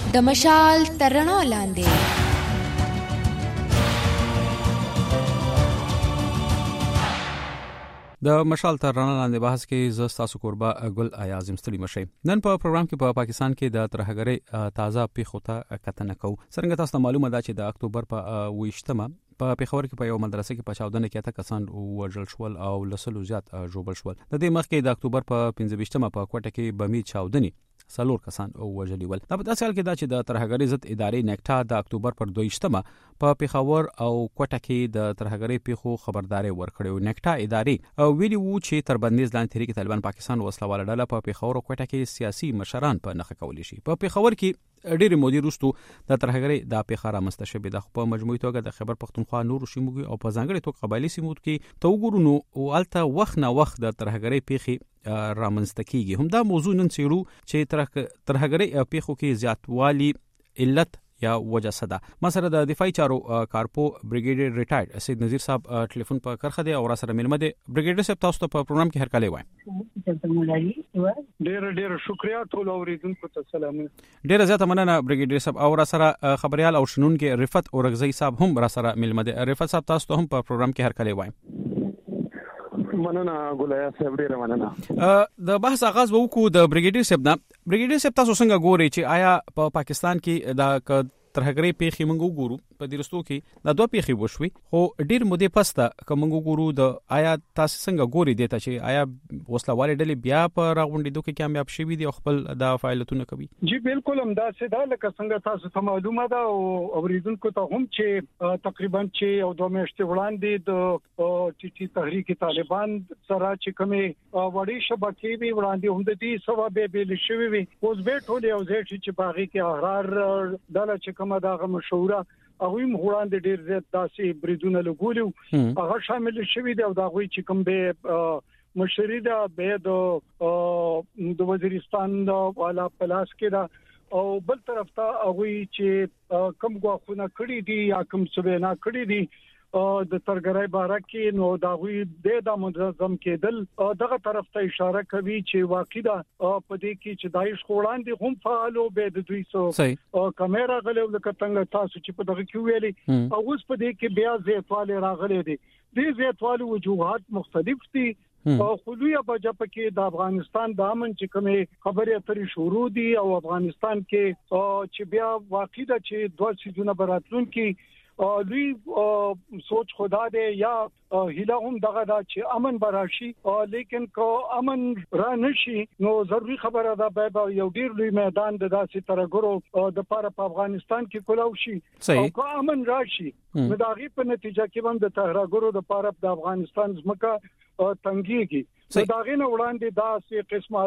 د مشال تر رڼا لاندې. د مشال تر رڼا لاندې بحث کې زه ستاسو کوربه ګل اعظم ستړي مشي. نن په پروګرام کې په پاکستان کې د ترهګرۍ تازه پیښو ته کتنه کوو. څنګه تاسو ته معلومه ده چې د اکتوبر په 28مه په پیښور کې په یو مدرسې کې په چاودنه کې اته کسان وژل شول او لسلو زیات ژوبل شول. د دې مخکې د اکتوبر په 25مه په کوټه کې بمي چاودنې څلور کسان وژلي ول. دا په داسې حال کې دا چې د ترهګرۍ ضد ادارې نیکټا د اکتوبر پر 22مه په پیښور او کوټه کې د ترهګرۍ پیښو خبرداري ورکړې. نیکټا ادارې ویلي وو چې تر بندیز لاندې تحریک طالبان پاکستان وسله واله ډله په پیښور او کوټه کې سیاسي مشران په نخښه کولی شي. په پیښور کې ډېر مودې وروسته د ترهګرۍ د پیښه رامنځته شوې ده. په مجموعي توګه د خیبر پختونخوا نور سیمو او په ځانګړي توګه قبایلی سیمو کې ته وګورو نو الته وخت نه وخت د ترهګرۍ پیښې رامنځته کیږي. هم دا موضوع نن څیړو چې ترهګرۍ پیښو کې زیاتوالی علت یا وجه څه ده. ما سره د دفاعي چارو کارپو بریګیډیر ریټایرډ سید نذیر صاحب ټلیفون په کرخه دی او را سره ملمه دی. بریګیډیر صاحب تاسو ته په پروګرام کې هرکلی وایم. ډیر شکریا ټول اوریدونکو ته سلام. ډیر زیاته مننه بریګیډیر صاحب او را سره خبريال او شنونکو رفعت اورغزی صاحب هم را سره ملمه دی. رفعت صاحب تاسو ته هم په پروګرام کې هرکلی وایم. مننه ګولیا صاحب ډیر مننه. د بحث آغاز وکړو د بریګیډیر صاحب نه. بریګیډیر صاحب تاسو څنګه ګورئ چې آیا په پاکستان کې د ترهګرۍ پیښې موږ وګورو په دې رستو کې دا دوه پیښې وشوي خو ډیر مودې پسته کوم موږ وګورو د آیا تاسو څنګه ګوري دیته چې آیا وسلواله ډلې بیا په راغونډېدو کې کامیاب شوي دي او خپل د فعالیتونه کوي؟ جی بالکل همداسې ده لکه څنګه تاسو ته معلومه ده او اوریدونکو ته هم چې تقریبا چې او دوه میاشتې وړاندې د ټي تحریک طالبان سره چې کومه وړي شبکې وی وړاندې هم د دې سبب به لشي وي اوس به ټول یو ځای چې باغی کې احرار دله چې کومه دا مشوره هغه وړاندې ډیر زیات داسې بریدونه لګولیو هغه شامل شوی دی او دا غوي چې کوم به مشري دا به د وزیرستان والا پلاس کې دا او بل طرف ته هغه چې کم غوښنه کړی دي یا کم څه نه کړی دي د ترګرای باره کې نو دا غوي د منظم کېدل دغه طرف ته اشاره کوي چې واقعي دا په دې کې چې دایښ خوړاندې هم فعالو به د دوی سو کیمرا غلو لکه څنګه تاسو چې په دغه کې ویلي او اوس په دې کې بیا زیاتواله راغلي دي. دې زیاتواله وجوهات مختلف دي او خلویا بجا پکې د افغانستان د امن چې کومه خبرې اترې شروع دي او افغانستان کې چې بیا واقعي دا چې دوه سيزونه براتلون کې لوی سوچ خدا دې یا هیله هم دغه دا چې امن براشي لیکن کو امن را نشي نو ضروري خبره ده به یو ډیر لوی میدان د داسې ترګرو د پاره په افغانستان کې کولاو شي او کو امن راشي نو دا غي په نتیجه کې هم د ترګرو د پاره د افغانستان ځمکه تنګيږي. دا غینه وړاندې دا سي قسمه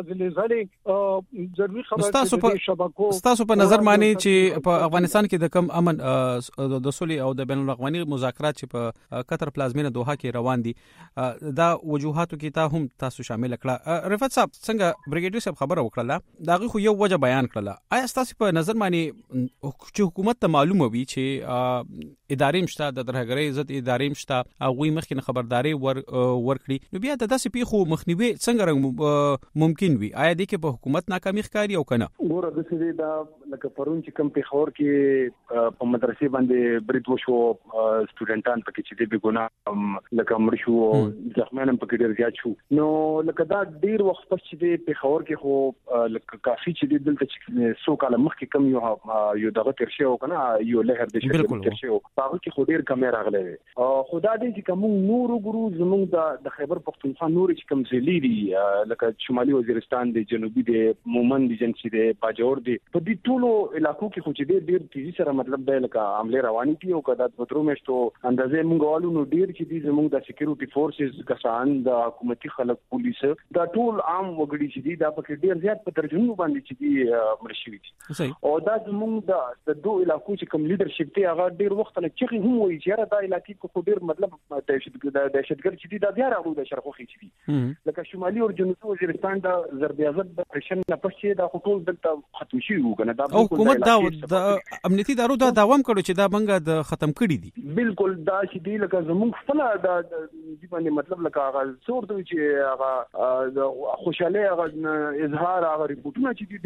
ځلې ضروري خبره د شبکو تاسو په نظر مانی چې په افغانستان کې د کم امن د صلح او د بین الاقوامي مذاکرات چې په قطر پلازمینه دوحه کې روان دي دا وجوهاتو کې تا هم تاسو شامل کړه. رفعت صاحب څنګه بریګیډیر صاحب خبره وکړه دا غو یو وجه بیان کړله. آیا تاسو په نظر مانی چې حکومت ته معلومه وي چې ادارې مشته د ترهګرۍ ضد ادارې مشته هغه مخکې خبرداري ورکړي نو بیا د داسې پیښو مخنیوي څنګه ممکن وي؟ آیا دې کې په حکومت ناکامي ښکاري او کنه؟ ګوره د څه دا لکه پرون چې کوم پیښور کې په مدرسې باندې برید وشو سټوډنټان پکې چې د ګناه لکه مړ شو ځخمانم پکې ډیر زیات شو نو لکه دا ډیر وخت پس چې د پیښور کې خو لکه کافي چې دلته چې سو کال مخکې کم یو دغه تر شي او کنه یو لهر د شي تر شي هغه کې خو ډیر کم راغلی خدا دې چې کوم نور ګورو زموږ د خیبر پختونخوا نور چې کوم ضلع دي لکه شمالي وزیرستان دی جنوبي دی مومند ایجنسی دی باجوړ دی په دې ټولو علاقو کې خو چې ډیر تیزی سره مطلب دی لکه عمله رواني دي او کدا د وترو مشتو اندازې مونږ والو نو ډیر چې دي زموږ د سکیورټي فورسز کسان د حکومتي خلک پولیس دا ټول عام وګړي چې دي دا پکې ډیر زیات په ترجمه باندې چې دي مرشي دي او دا زموږ د دوه علاقو چې کوم لیدرشپ دی هغه ډیر وخت نه چې هم وایي چې دا علاقې کو ډیر مطلب دهشتګر چې دي دا بیا راغلي د شرخوخي چې دي لکه شمالي او جنوبي وزیرستان د ضرب عزت د پرشن نه پښې د حکومت دلته ختم شي وګنه دا حکومت د امنیتي ادارو دا دوام کړو چې دا بنګه د ختم کړي دي بالکل دا چې دی لکه زموږ خپل د دې باندې مطلب لکه هغه څور دوی چې هغه خوشاله هغه اظهار هغه ریپورتونه چې دي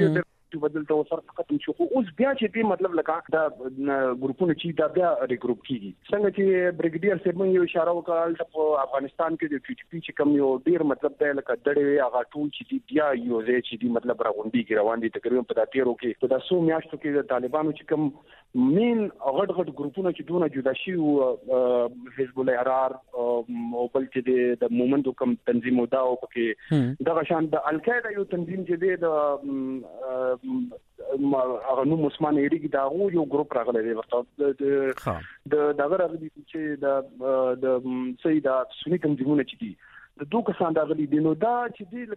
چې بدلته وسره ختم شو اوس بیا چې دې مطلب لکه دا ګروپونه چې دا بیا ریګروپ کیږي څنګه چې بریګیډیر صاحب یو اشاره وکړه په افغانستان کې د ټي ټي پی چې کوم یو ډیر مطلب دی لکه دړې هغه ټول چې بیا یو ځای چې دی مطلب راغونډي روان دي تقریبا په داتیرو کې په تاسو میاشتو کې د طالبانو چې کوم مین غټ ګروپونه چې دونه جدا شي او حزب الحرار او بل چې د مومنت کوم تنظیم ودا او کې دا شان د القاعده یو تنظیم چې دی هغه نو مسلمان ایریګ دا یو ګروپ راغلی دی ورته د دغه راغلی چې د سیدا سنی تنظیمونه چې دي د دوه کسان دا غلي دي نو دا چې دی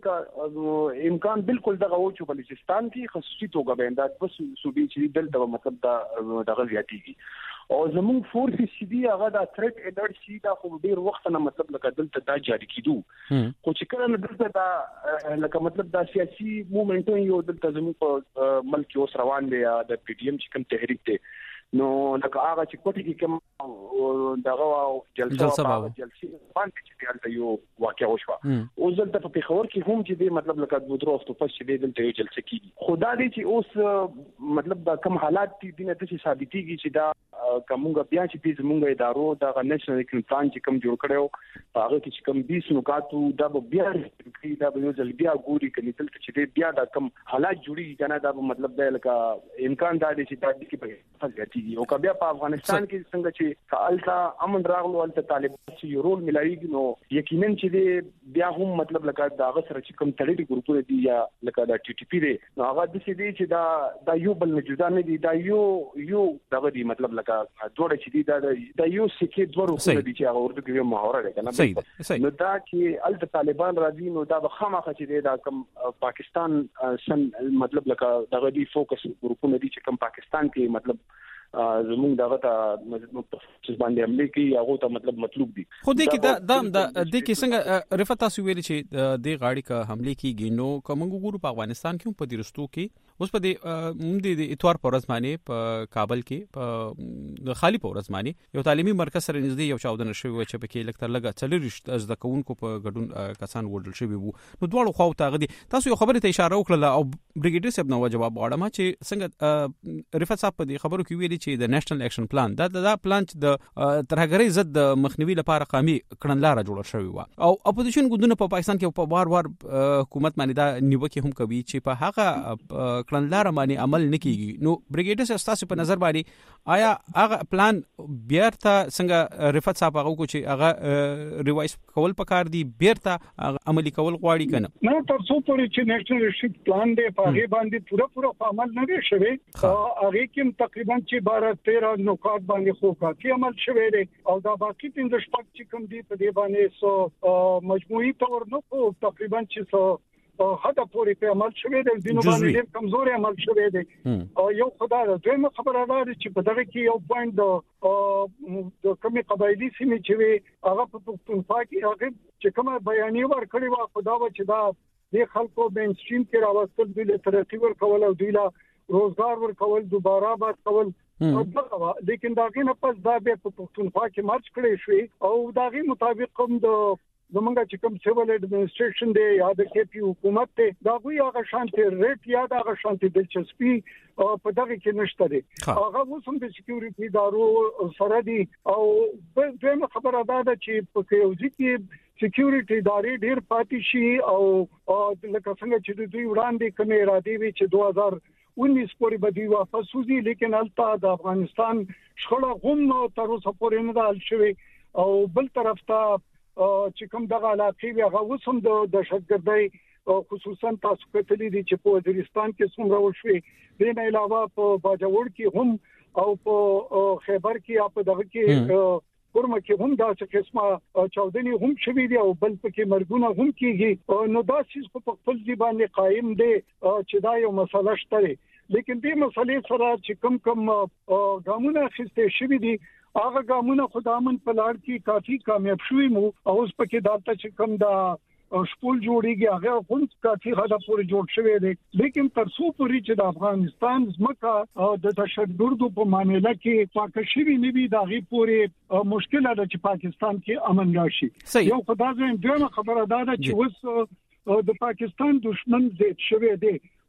لکه امکان بالکل دغه و چې بلوچستان کې خصوصي توګه باندې بس صوبې چې دلته مطلب دا دغه زیاتېږي او زموږ فورس چې دی هغه دا ثریټ الرټ شي دا خو ډیر وخت نه مطلب لکه دلته دا جاری کیدو خو چې کله دلته دا لکه مطلب دا سیاسي موومېنټ یو دلته زموږ په ملک اوس روان دی د پی ډی ایم چې کوم تحریک دی نو لکه هغه چې کوټی کې کوم دغه جلسه باندې چې دلته یو واقع وشو او دلته په پیښور کې هم چې دی مطلب لکه د درو وخت په چې دلته یو جلسه کیږي خدا دې چې اوس مطلب دا کم حالات دي نه ته ثابتېږي چې دا کومه بیا چې د زمونږ ادارو د نېشنل اکشن پلان چې کوم جوړ کړو هغه کې چې کوم 20 نکاتو دا بیا دا یو ځل بیا ګوري کله دلته چې بیا دا کم حالات جوړي کنه دا مطلب دا لکه امکان دا دي چې دا کې په فزګتی او کبیا په افغانستان کې څنګه چې فعالتا امن راغلو ولته طالبان چې رول ملایي نو یقینا چې بیا هم مطلب لکه دا غسر چې کوم تړلي ګروپونه دي یا لکه دا ټي ټي پی دي نو هغه د دې چې دا یو بل نه جدا نه دي دا یو دغه دي مطلب لکه دوړه چې دي دا یو سکه دوه روپونه دي چې هغه ورته کې محاوره ده کنه نو دا چې الته طالبان راځي نو دا خامخا چې دا کوم پاکستان سن مطلب لکه دغه دي فوکس ګروپونه دي چې کوم پاکستان کې مطلب زموږ دغه ته مطلب باندې عملي کوي هغه ته مطلب مطلوب دي خو دې کې دا د کې څنګه رفعت تاسو ویل چې د غاړي کا حمله کیږي نو کوم ګورو په افغانستان کې په درستو کې اوس په دې د اتوار پر ورځ باندې په کابل کې په خالی پر ورځ باندې یو تعلیمي مرکز سره نږدې یو چاودنه شوی چې په کې لکتر لګا چلرشت از د کوونکو په ګډون کسان وډل شوی وو نو دواړو خو ته غدي تاسو یو خبره ته اشاره وکړه او بریګیډیر صاحب نو جواب غواړم چې څنګه رفعت صاحب په خبرو کې ویلي چې د نېشنل اکشن پلان دا پلان چې د ترهګرۍ ضد د مخنیوي لپاره قامي کړنلاره جوړه شوې و او اپوزیشن ګوندونه په پاکستان کې په وار حکومت باندې دا نیوکه هم کوي چې په هغه کړنلاره باندې عمل نکېږي نو بریګیډیر صاحب تاسو په نظر باندې آیا هغه پلان بیرته څنګه رفعت صاحب هغه کو چې هغه ریوایز کول پکار دي بیرته عملی کول غواړي کنه نو تاسو پورې چې نېشنل اکشن پلان دی په هغه باندې پورا عمل نه دی شوی هغه کې تقریبا چې 13 نکات باندې خو کافي عمل شوی دی او دا باقي 15 شپږ چې کوم دي په دې باندې سو مجموعي تور نو تقریبا چې سو هدا پوری په عمل شوی دی دینو باندې ډېر کمزوري عمل شوی دی او یو خدای دویمه خبره ده چې په دغه کې یو پوینټ د کومي قبایلی سیمې چې هغه په پښتونخوا کې هغه چې کومه بیانیه ورکړی و خدا و چې دا د خلکو مین سټریم کې راوستل دي لټراتیو ورکول او دی لا روزګار ورکول دوباره بات کول لیکن داغه نه پس دا به په پښتونخوا کې مرچ کړی شوی او داغه مطابق کوم د زمونږ چې کوم سیول اډمنسټریشن دی یا د کې پی حکومت ته دا غوي هغه شانتي ریټ یا دا هغه شانتي دلچسپي په دغه کې نشته دی هغه اوسم د سکیورټي ادارو سره دی او دغه خبره ده چې په کېوځي کې سکیورټي ادارې ډیر پاتې شي او لکه څنګه چې دوی وړاندې کومه اراده وی چې 2019 پورې بدی واپس وځي لیکن البته د افغانستان شخړه هم تر اوسه پورې نه حل شوی او بل طرف ته چې کوم دغه علاقې هغه وسم د دهشتګردۍ خصوصا تاسو کتلې دي چې په وزیرستان کې څومره وشوي د نه علاوه په باجوړ کې هم او په خیبر کې په دغه کې ورمه کې هم دا څه قسمه چاودنی هم شوي دي او بل پکې مرګونه هم کیږي نو دا چیز په خپل ځبان قائم دي چې دا یو مسله شته لیکن دې مسلې سره چې کم ګامونه اخیستې شوي دي هغه ګامونه خدامن په لار کې کافي کامیاب شوي مو او اوس پکې داته چې کم دا شپول جوړیږي هغه هم کافي حدا پورې جوړ شوی دی لیکن تر څو پورې چې د افغانستان ځمکه د تشدد په معاملې کې پاکشري نه وي دا غي پورې مشکل ده چې پاکستان کې امن راشي یو خدای زم دغه خبره ده چې اوس د پاکستان دشمن زیات شوی دی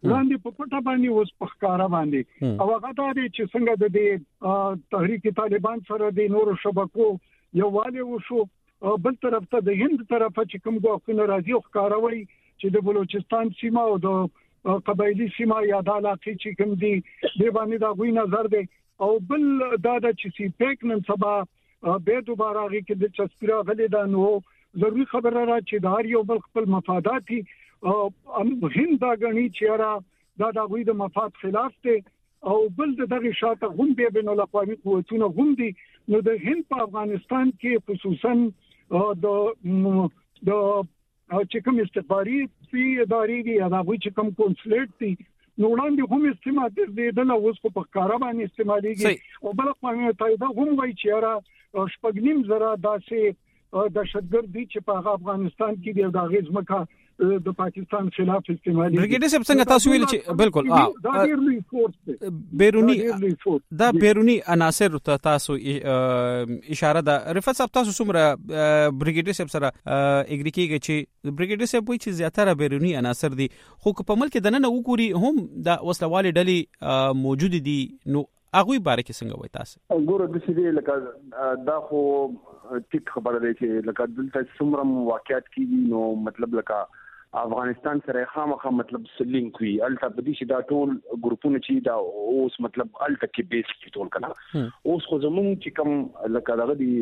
وړاندې په پټه باندې اوس په ښکارا باندې او هغه دا چې څنګه د دې تحریک طالبان سره د نورو شبکو یووالی وشو بل طرف ته د هند طرفه چې کوم ګواښونه راځي او ښکاروي چې د بلوچستان سیمه او د قبایلی سیمه یا د علاقې چې کوم دي د باندې دا غوي نظر دی او بل دا چې سی پیک نن سبا به دوباره غي کې د چسپرا غلي دا نو ضروري خبره را چې د هر یو بل خپل مفادات هند دا غني چې را دا غوي د مفاد خلاف دی او بل دغه شاته هم به بین الاقوامي قوتونه هم دي نو د هند په افغانستان کې خصوصا د چې کوم استخباري ادارې دي دا غوي چې کوم کنسولیټ دي نو وړاندې هم استعمال دي د اوس په کارا باندې استعماليږي او بل قومي تایید هم وایي چې را شپږنیم زره داسې دهشتګرد دي چې په افغانستان کې د داغیز مکه د پاکستان خلاف استعمالي برګیډر صاحب څنګه تاسو ویل چې بالکل دا ډیر لوی فورس دی بیرونی عناصر ته تاسو اشاره ده رفعت صاحب تاسو څومره برګیډر صاحب سره اګری کیږي چې برګیډر صاحب وایي چې زیاتره بیرونی عناصر دي خو په ملک دننه وګوري هم د وسلوالې ډلې موجود دي نو هغه باره کې څنګه وایي تاسو ګوره د سړي لکه دا خو ټیک خبره ده چې لکه دلته څومره واقعیت کیږي نو مطلب لکه افغانستان سره خامخا مطلب سلینک وی الته بدی چې دا ټول ګروپونه چې دا اوس مطلب الته کې بیس کې ټول کنه اوس خو زمون چې کوم لکه دغه دی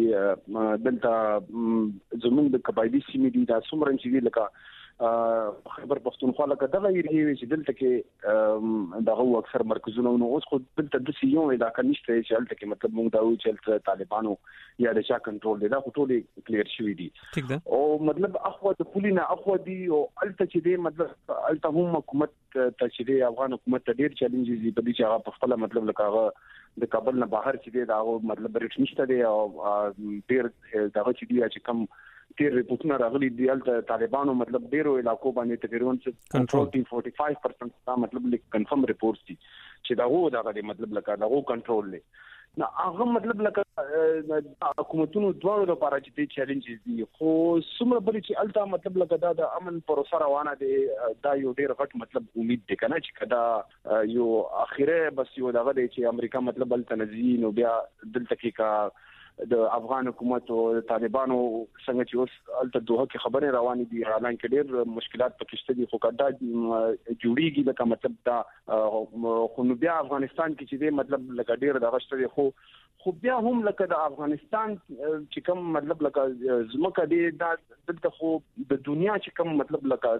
دلته زمون د قبایلی سیمې دي دا څومره چې لکه خبر پښتونخوا لکه دغه یې چې دلته کې دغه اکثر مرکزونه نو اوس خو دلته د سیو علاقې نشته چې الته کې مطلب موږ دا وی چې طالبانو یا د شا کنټرول دی دا ټول کلیر شوی دي او مطلب اخو د پولینا اخو دی او الته چې دی مطلب الته هم حکومت ته چې دی افغان حکومت ته ډیر چیلنجز دي په دې چې هغه په خپل مطلب لکه د کابل نه بهر چې دی دا مطلب ریټ نشته دی او ډیر دغه چې دی چې کم تیر ریپورتونه راغلي دي الته طالبانو مطلب ډیرو علاقو باندې تقریبا کنټرول 45% دا مطلب لیک کنفرم ریپورټس دي چې دا دغه مطلب لکه دا کنټرول لري نو هغه مطلب لکه حکومتونو دوه لپاره چې چیلنجز دي خو څومره بل چې الته مطلب لکه دا د امن پروسه روانه دي دا یو ډیر غټ مطلب امید دی کنه چې کدا یو اخیره بس یو دغه دی چې امریکا مطلب الته نزي نو بیا دلته کې کا د افغان حکومت او طالبانو څنګه چې اوس الته دوه کې خبره روانې دي حالانکه ډېر مشکلات پکې شته دي خو کدا جوړیږي لکه مطلب دا خو نو بیا افغانستان کې چې دی مطلب لکه ډېر دغه شته دي خو بیا هم لکه د افغانستان چې کوم مطلب لکه زمکه دی دا دلته خو د دنیا چې کوم مطلب لکه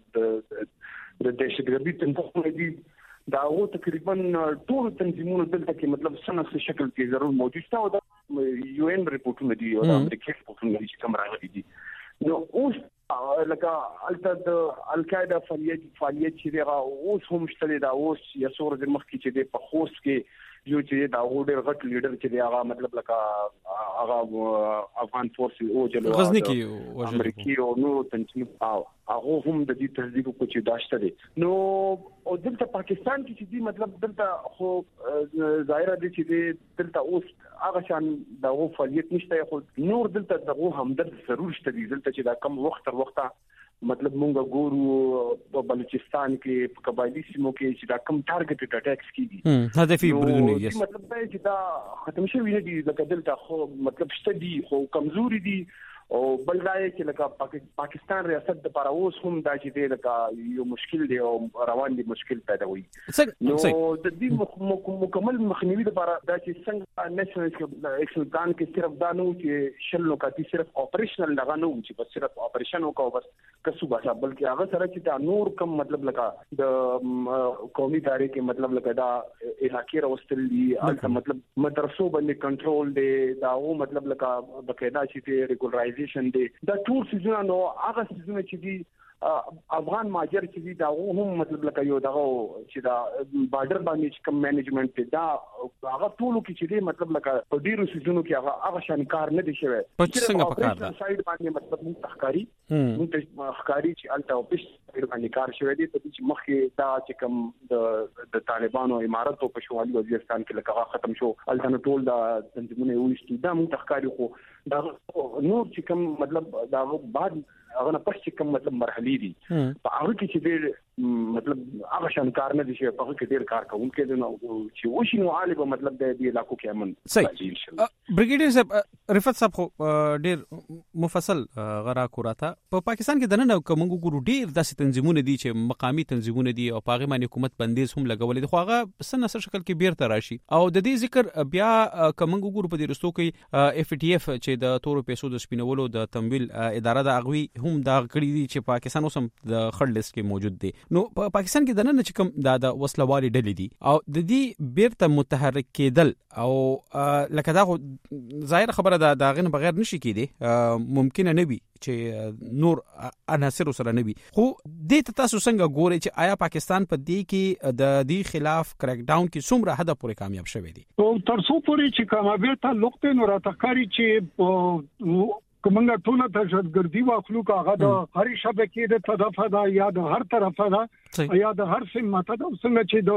د دهشتګردي تنظیمونه دي دا هو تقریبا ټول تنظیمونه دلته کې مطلب سنه شکل کې ضرور موجود شته او د یو ان ریپورتونه دي او د امریکا ریپورتونه دي چې کوم راغلي دي نو اوس لکه الته د القاعده فعالیت چې دا اوس هم شته دا اوس یا څور د مخ کې چې د په خوست کې یو چې دا ډېر غټ لیډر چې هغه مطلب لکه هغه افغان فورس او جلو غزنی کې امریکای او نو تنظیم هغه هم د دې تصدیق کو چې داشته دي نو او دلته پاکستان کې چې دي مطلب دلته خو ظاهر دي چې دلته اوس هغه شان دغه فعالیت نشته خو نور دلته دغه همدرد ضرور شته دي دلته چې دا کم وخت تر وخته مطلب مونږ ګورو په بلوچستان کې په قبایلی سیمو کې چې دا کم ټارګټډ اٹیکس کیږي هدفي بریدونه یې مطلب دا چې دا ختم شوی نه دي لکه دلته خو مطلب شته دي خو کمزوري دي او بل دا چې لکه پاکستان ریاست د لپاره اوس هم دا چې دی لکه یو مشکل دی او روان دي مشکل پیدا وي نو د دې مکمل مخنیوي لپاره دا چې څنګه نېشنل ایکشن پلان کې صرف دا نو چې شل نکاتی صرف اپریشنل لغه نو چې بس صرف اپریشن وکاو بس کسو باسا بلکې هغه سره چې دا نور کم مطلب لکه د قومي ادارې کې مطلب لکه دا علاقې راوستل دي البته مطلب مدرسو باندې کنټرول دی دا او مطلب لکه بقاعده چې ریګولرایزیشن دی دا ټول سيزونه نو هغه سيزونه چې دي افغان ماجر چې دي دا هم مطلب لکه یو دغه چې دا بارډر باندې کوم مینجمنت دا هغه ټول کې چې دي مطلب لکه په ډیرو سيزونو کې هغه شان کار نه دي شوی په څنګه په کار ده سایډ باندې مطلب متخکاری چې الته او پښ سایډ باندې کار شوی دی په چې مخکې دا چې کوم د طالبانو امارت په شمالي وزیرستان کې لکه ختم شو الته ټول دا تنظیمونه وښتي دا متخکاری خو دا نور چې کوم مطلب دا بعد هغه نه پښ کوم مطلب مرحلي دي په هغه کې چې مطلب هغه شان کار نه دي چې په کې ډیر کار کوونکې دي نو چې وشي نو عالی به مطلب د دې علاقو کې امن راځي ان شاء الله. بریګیډیر صاحب رفعت صاحب ډیر مفصل غرا کوراته په پاکستان کې دنه کومو ګورو ډیر داسې تنظیمونه دي چې مقامی تنظیمونه دي او پاغه باندې حکومت بندیز هم لګولې دي خو هغه سن نسر شکل کې بیرته راشي او د دې ذکر بیا کومو ګورو په دې رستو کې اف ټي اف چې د تورو پیسو د سپینولو د تمویل اداره د اغوي هم دا کړی دي چې پاکستان اوس هم د خړ لیست کې موجود دي. نو په پاکستان کې دنه چې کوم د وسلوالي ډلې دي او د دې بیرته متحرک کېدل او لکه دا ظاهر خبره دا غن بغیر نشي کېدی ممکن نه وي چې نور عناصر سره نه وي خو د تاسو څنګه ګوري چې آیا پاکستان په دې کې د دې خلاف کریک ډاون کې څومره حد پورې کامیاب شوی دی او تر څو پورې چې کامیابی ته لوکته نو راټکاري چې کومه ټول دهشتګردي واخلو کاغه د هر شبکې د تدافع دا یا د هر طرفه دا یا د هر سمته د څنګه چې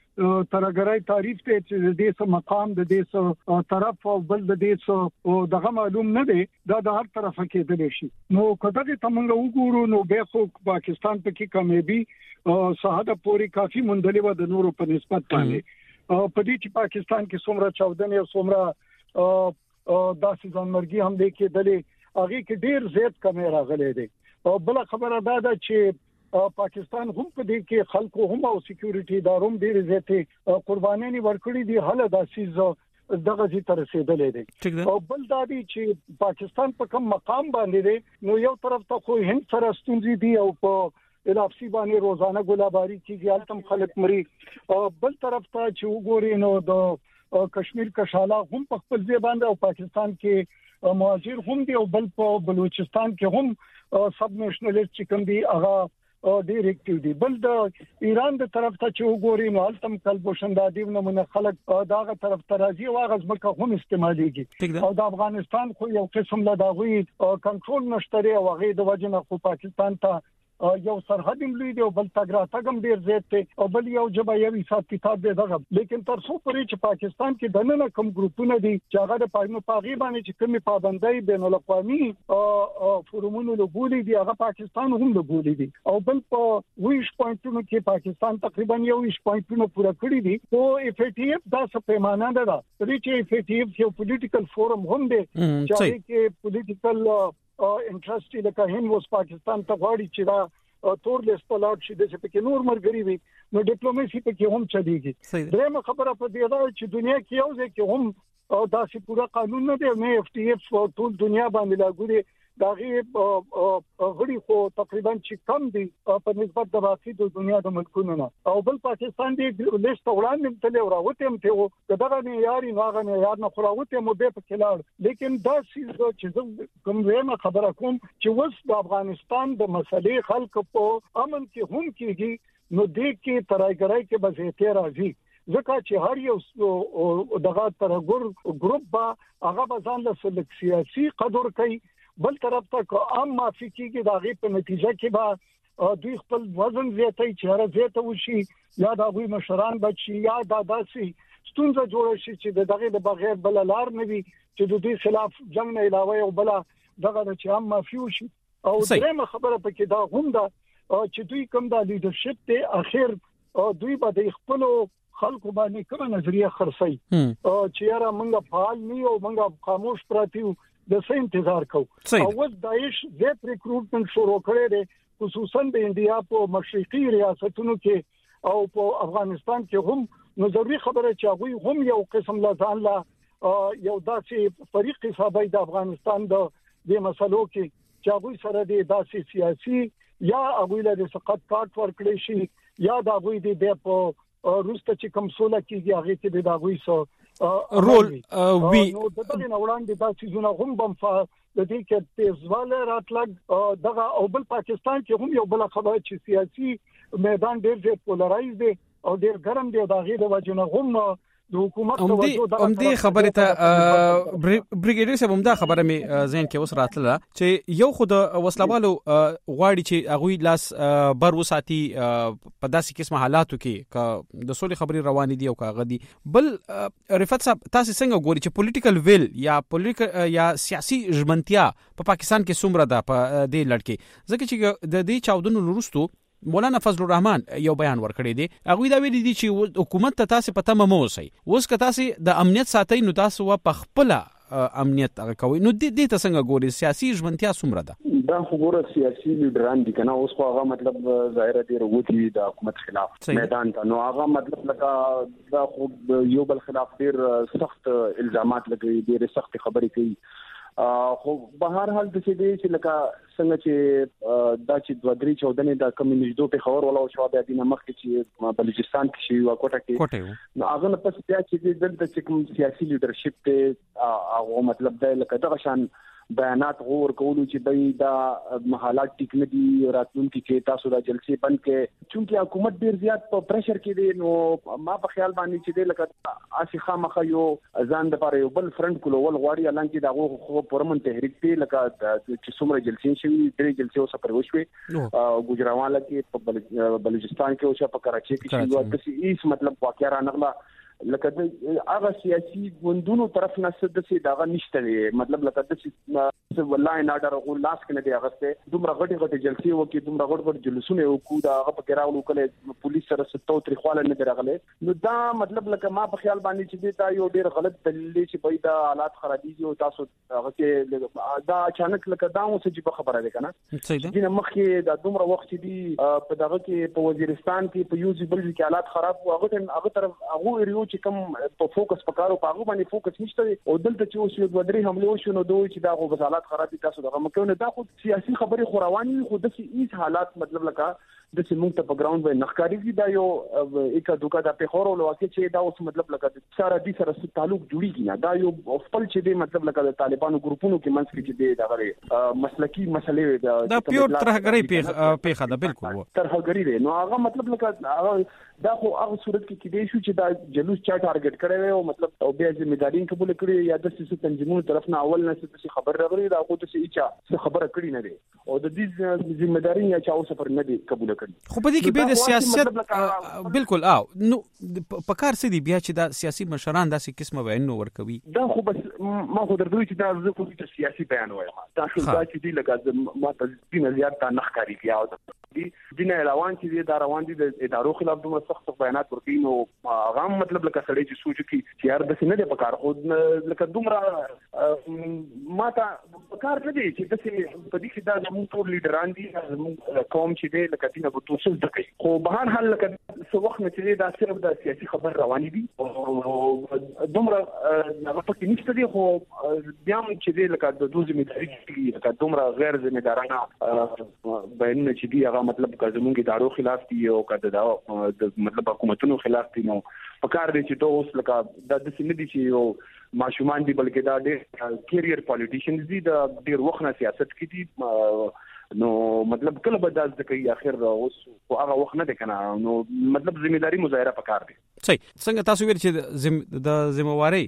د ترګرای تعریف ته چې د دې مقام د دې طرف او بل د دې دغه معلوم نه دی دا د هر طرفه کې د شي نو کله چې تمنګ وګورو نو به خو پاکستان په کې کامیابی ساده پوری کافي مندلې و د نورو په نسبت باندې په دې چې پاکستان کې څومره چاودنې او څومره داسې ځانمرګي هم دي کې دلې هغه کې ډیر زیات کمی راغلي دي او بل خبره ده چې پاکستان هم په دې کې خلکو هم او سکیورټي ادارو ډیر زیاتې قرباني ورکړي دي هله داسې دغه چې تر رسیدلې دي او بل دا دي چې پاکستان په کوم مقام باندې دي نو یو طرف ته خو هند سره ستونزې دي او په الافسی باندې روزانه ګلاباری کیږي التم خلک مري بل طرف ته چې وګوري نو د کشمیر کشاله هم په خپل ځای باندې او پاکستان کې مهاجر هم دي او بل په بلوچستان کې هم سب نېشنلیست چې کوم دي هغه ډیر اکټیو دي بل د ایران د طرف ته چې وګوري نو التم کلبوشندادي نمونه خلک داغه طرف ته راځي او هغه ځمکه هم استعماليږي او د افغانستان خو یو قسم له داغوي کنټرول نشته او هغه د وجنه خو پاکستان ته یو سرحد ملي دی او بل تاګم ډیر زیات دی او بل یو جبا یو حساب کتاب دی دغه لیکن تر څو پورې چې پاکستان کې دنه کوم ګروپونه دي چې هغه د پاغي باندې چې کومي پابندۍ بین الاقوامي فورمونو لګولې دي هغه پاکستان هم لګولې دي او بل په 20 پوینټونو کې پاکستان تقریبا 20 پوینټونو پوره کړی دي او اف ټي اف دا څه پیمانه ده چې اف ټي اف یو پولیټیکل فورم هم دی چې کې پولیټیکل انټرست لکه هند اوس پاکستان ته غواړي چې دا تور لیست پلاټ شي د چې په نور مرګري وي نو ډیپلوماسي په کې هم چلیږي درېمه خبره په دې ده چې دنیا کې یو ځای کې هم داسې پورا قانون نه دی نه اف ټي اف ټول دنیا باندې لاګو دي داغي غړي خو تقریبا چې کم دي په نسبت د باقي د دنیا د ملکونو نه او بل پاکستان دی لیست وړاندې تل راوته هم ته دغه نه یاري ناغه نه یار نه خراوته مو به په کلاړ لیکن دا چې کوم ویمه خبره کوم چې وس د افغانستان د مسلې خلک په امن کې هم کېږي نو دې کې ترایګرای کې بزیته راځي ځکه چې هر یو دغه ترګور ګروپ با هغه بزان له سیاسي قدر کوي بل طرف ته عام معافي کېږي دا غي په نتیجه کې با دوی خپل وزن زیاتوي چې هر زیاته وشي یا دا غوي مشران بچي یا دا داسي ستونزه جوړ شي چې دغه د بغیر بل لار نه وي چې د دې خلاف جنگ نه علاوه او بل دغه چې عام معافي وشي او درېمه خبره پکې دا هم دا چې دوی کوم د لیدرشپ ته اخر دوی به خپل خلکو باندې کومه نظریه خرڅي چې یاره موږ فعال نه یو موږ خاموش پراتی د څه انتظار کو او ود داعش زیات ریکروټمنټ شروع کړي دي خصوصا د انډیا په مشرقي ریاستونو کې او په افغانستان کې هم نو ضروري خبره چې هغه هم یو قسم لا ځان لا یو داسې فريق حسابي د افغانستان د مسلو کې چې هغه سره د داسې سیاسي یا هغه له سقط کارت ورکړي شي یا د هغه د په روسته چې کوم سوله کېږي هغه کې د هغه سره رول وی نو دغه وړاندې د سيزونه هم بمفا د دې کې تیزواله راتلګ دغه او بل پاکستان کې هم یو بل خبره چې سیاسي میدان ډېر زیات پولرایز دی او ډېر ګرم دی دا غي د وجنه هم د حکومت توجه دغه خبره ته بریګیډیر صاحب هم دا خبره می ذهن کې اوس راتله چې یو خود وسلوالو غواړي چې هغه لاس بر وساتي په داسې قسمه حالاتو کې د سولې خبري روان دي او کاغه دي بل رفعت صاحب تاسو څنګه ګوري چې پولیټیکل ویل یا سیاسي ژمنتیا په پاکستان کې څومره ده په دې لړ کې ځکه چې د دې چاودنو وروسته مولانا فضل الرحمن یو بیان ورکړی دی. هغه دا ویلي دي چې حکومت ته تاسو په تمه مو اوسئ. اوس که تاسو د امنیت ساتي نو تاسو په خپل امنیت هغه کوي. نو دې ته څنګه ګوري سیاسي ژمنتیا څومره ده؟ دا خبره سیاسي لیډران دي کنه. اوس خو هغه مطلب ظاهره دی وروتي د حکومت خلاف میدان ته. نو هغه مطلب لکه دا خو یو بل خلاف ډیر سخت الزامات لګوي، ډیر سخت خبرې کوي. خو په هر حال د څه دی چې لکه څنګه چې دا چې 2-3 د کمیونټو په خبر ولا او شو د دینه مخ کې چې بلوچستان کې شي واکوټه کې نو هغه نه پس بیا چې د کوم سیاسي لیډرشپ ته هغه مطلب دا لکه دغه شان بیانات غور کولو چې دای دا حالات ټیک نه دي راتلونکي کې تاسو د جلسې بند کې چونکی حکومت ډیر زیات په پریشر کې دی. نو ما په خیال باندې چې د لکه اسی خامخه یو ځان د لپاره یو بل فرند کولول غواړي الان کې دا خو پرمن تحریک دی لکه چې څومره جلسې شوي درې جلسې اوسه پر وشوي ګوجرانوالا کې په بلوچستان کې اوسه په کراچي کې شوي. د هیڅ مطلب واقعا رانغله لکه د هغه سیاسي ګوندونو طرف نه څه د څه داغه نشته دی. مطلب لکه د څه والله نه ډار او لاس کې نه دی هغه دومره غټي جلسې وکي دومره غټ جلوسونه وکړو دا هغه په کراولو کله پولیس سره ستو تریخواله نه درغله. نو دا مطلب لکه ما په خیال باندې چې دا یو ډیر غلط دلیل چې په دا حالات خرابېږي او تاسو هغه کې دا اچانک لکه دا اوس چې خبره ده کنه چې مخکې دا دومره وخت دی په دغه کې په وزیرستان کې په یوزي بل کې حالات خراب او هغه طرف هغه ریو چې کوم په فوکس پکارو په هغه باندې فوکس نشته او دلته چې اوس یو 2-3 حمله وشو نو دوی چې دا غو حالات خراب دي تاسو دغه مکه دا خو سیاسي خبري خو رواني خو د هیڅ حالات مطلب لکه د سیمونږ ته په ګراوند باندې نخکاری دا یو اکا دوکا د پیښور او واقع چې دا اوس مطلب لکه سره دي سره تعلق جوړیږي نه دا یو خپل چې دی مطلب لکه د طالبانو ګروپونو کې منځ کې چې دی دغه مسلکی مسلې دا پیور ترهګری پیښه ده بالکل ترهګری دی. نو هغه مطلب لکه دا خو هغه صورت کې کېدای شو چې دا جلوس چا ټارګټ کړی او مطلب او بیا ځمېداري قبول کړی یا د سیاسي تنظیمونو طرف نه اول نه څه خبر راغلی دا خو څه چې خبره کړی نه دی او د دې ځمېداري یا چا اوس پر نه دی قبول کړی. خو په دې کې به د سیاست بالکل نو په کار څه دی بیا چې دا سیاسي مشران داسې قسمه بیان ورکوي. دا خو بس ما خو درته چې دا زه کوم سیاسي بیان وایم دا چې دی لکه ما ته دینه زیات تا نخکاری کیاو دینه روان چې دا روان دي د ادارو خلاف دومره سخت بیانات ورکوي. نو هغه مطلب لکه سړی چې سوچ کی چې یار د سینې په کار خو لکه دومره ما ته په کار نه دی چې د سینې په دې کې دا زموږ ټول لیډران دي زموږ قوم چې دی لکه دینه په توسل دکې خو په هر حال لکه څو وخت چې دا صرف د سیاسي خبر رواني دي او دومره هغه پکې نشته دی. خو بیا چې دی لکه د دوه ځمېداري لکه دومره غیر ځمېدارانه بیانونه چې دی هغه مطلب که زموږ ادارو خلاف دي او که د مطلب حکومتونو خلاف دي نو په کار دی چې اوس لکه د سینې دي چې یو ماشومان دي بلکې دا ډېر کیریئر پالیټیشنز دي د ډېر وخت نه سیاست کې دي. نو مطلب کله به دا ځکه اخر اوس هغه وخت نه دی کنه نو مطلب ځمېداري مظاهره پکار دي. صحیح څنګه تاسو ویل چې د ذمہواری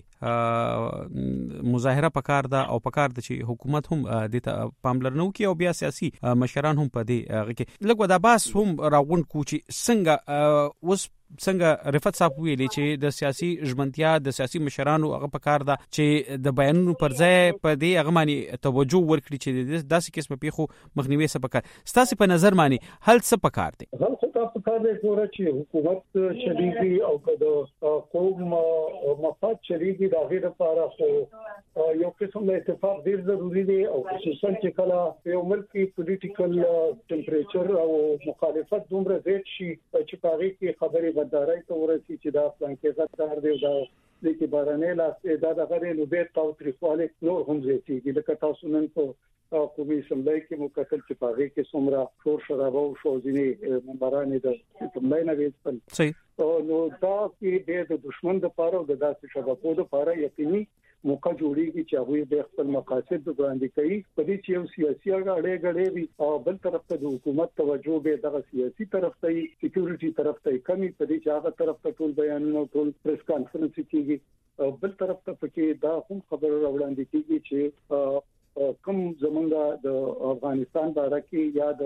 مظاهره پکار ده او پکار ده چې حکومت هم د پاملرنه کوي او بیا سیاسي مشران هم په دې هغه کې لګو دا باس هم راغون کوچی څنګه اوس څنګه رفعت صاحب ویلي چې د سیاسي ژمنتیا د سیاسي مشرانو هغه پکار ده چې د بیانونو پر ځای په دې هغه باندې توجه ورکړي چې داسې قسمه پیښو مخنیوي څه پکار. ستاسو په نظر باندې هل څه پکار دي؟ هل څه پکار دي چې حکومت شریکي او د قوم مفاد شریکي د غیر لپاره خو یو قسم له اتفاق ډیر ضروری دی او خصوصا چې کله یو ملکی پولیټیکل ټمپریچر او مخالفت دومره زیات شي چې پاره کې خبرې بدارای ته ورسي چې دا پلان کې غټار دی دا د کې بارانه لاس دا د غره نو به تاو تریخواله نور هم زیاتی د لکه تاسو نن په قومي سملای کې مکتل چې پاره کې څومره شور شرابه او شوزینه منبرانه د سملای نه ویل صحیح نو دا کې د دشمن د پاره او د داسې شبکو د پاره یقیني موقع جوړیږي چې هغه د خپل مقاصد وړاندې کوي په دې چې یو سیاسي اړه وي او بل طرف ته د حکومت توجه به دغه سیاسي طرف ته سکیورټي طرف ته کمی په دې چې هغه طرف ته ټول بیانونه ټول پریس کانفرنس کیږي او بل طرف ته پکې دا هم خبر وړاندې کیږي چې کوم زمونږ د افغانستان باره کې یا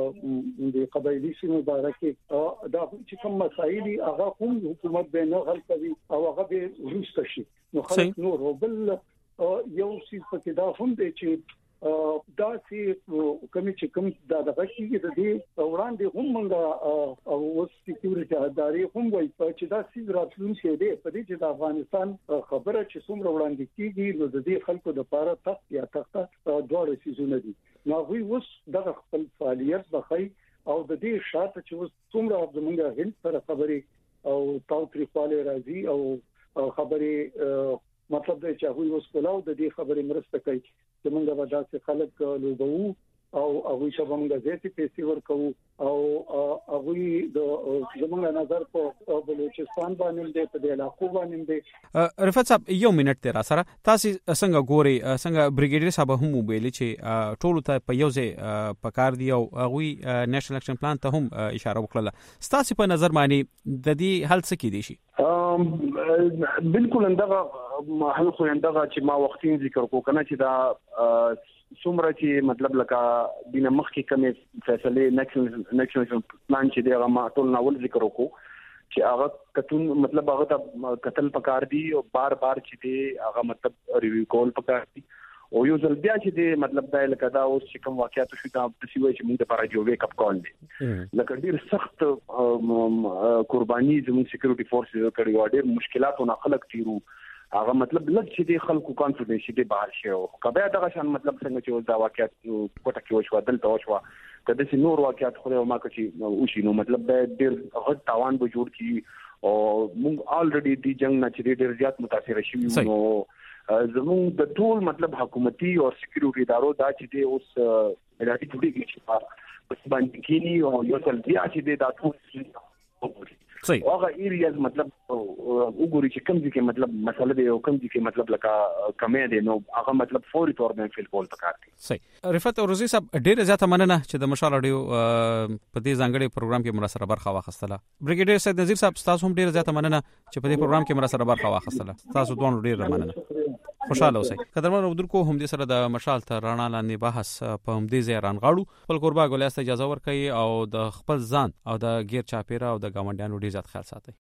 د قبایلی سیمو باره کې دا چې کوم مسایل هغه هم حکومت به نه حل کوي او هغه به ورسته شي نو خلک نور بل یو څه پکې دا هم دی چې دا چې کوم دا دغه کیږي د دې وړاندې هم موږ او سکیورټي ادارې هم وایي چې دا سیز راتلونکي دی په دې چې د افغانستان خبره چې څومره وړاندې کیږي نو د دې خلکو د لپاره تخت یا تخته دواړه سیزونه دي. نو دوی اوس دغه خپل فعالیت بخي او د دې شاته چې اوس څومره زموږ هند سره خبرې او تاوتریخواله راځي او خبرې مطلب دا چې هغه اوس کولو د دې خبرې مرسته کوي چې موږ به داسې خلک لوبو او هغه چې موږ زیاتې پیسې ورکو او هغه د زموږ نظر په بلوچستان باندې د په علاقو باندې دی. رفعت صاحب یو منټ تیر سره تاسو څنګه ګوري څنګه بریګیډیر صاحب هم ویلي چې ټول ته په یو ځای پکار دی او هغه نېشنل اکشن پلان ته هم اشاره وکړه. تاسو په نظر باندې د دې حل څه کې دي شي؟ بالکل اندغه حل خو اندغه چې ما وختین ذکر کو کنه چې دا څومره چې مطلب لکه دینه مخ کې کومه فیصله نېشنل پلان چې دی هغه ما ټول ناول ذکر وکړو چې هغه کتون مطلب هغه ته قتل پکار دی او بار چې دی هغه مطلب ریویو کول پکار دی او یو ځل بیا چې دی مطلب دا لکه دا اوس چې کوم واقعیت شو دا د سیوي چې موږ لپاره جو ویک اپ کال دی لکه ډیر سخت قرباني زموږ سکیورټي فورسز کړي او ډیر مشکلاتونه خلک تیرو هغه مطلب لږ چې دی خلکو کانفیډنس دې بهر شي او کبه دغه شان مطلب څنګه چې دا واقعیت کوټه کې وشو دلته وشو کله چې نور واقعیت خو ما کوي او شي نو مطلب ډیر غټ تاوان به جوړ کی او موږ الریډي دی جنگ نه چې ډیر زیات متاثر شوي نو زموږ د ټول مطلب حکومتي او سکیورټي ادارو دا چې دی اوس اداري ټولي کې چې باندې کینی او یو څل بیا چې دی دا ټول صحیح هغه ایریاز مطلب وګوري چې کوم ځکه مطلب مسله دی او کوم ځکه مطلب لکه کمې دی نو هغه مطلب فوري تور باندې فیل کول پکار دي. صحیح رفعت اورزي صاحب ډیره زیاته مننه چې د مشال اډیو په دې ځانګړي پروګرام کې مرا سره برخه واخیستله. بریګیډیر سید نذیر صاحب تاسو هم ډیره زیاته مننه چې په دې پروګرام کې مرا سره برخه واخیستله. تاسو دوه ډیره مننه. خوشاله اوسئ. قدرمن اودونکو هم دې سره د مشال تر رڼا لاندې بحث په هم دې ځای رانغاړو. خپل قربا ګولیاسته اجازه ورکړي او د خپل ځان او د غیر چاپیره او د ګاونډیانو ډیر زیات خیال ساتي.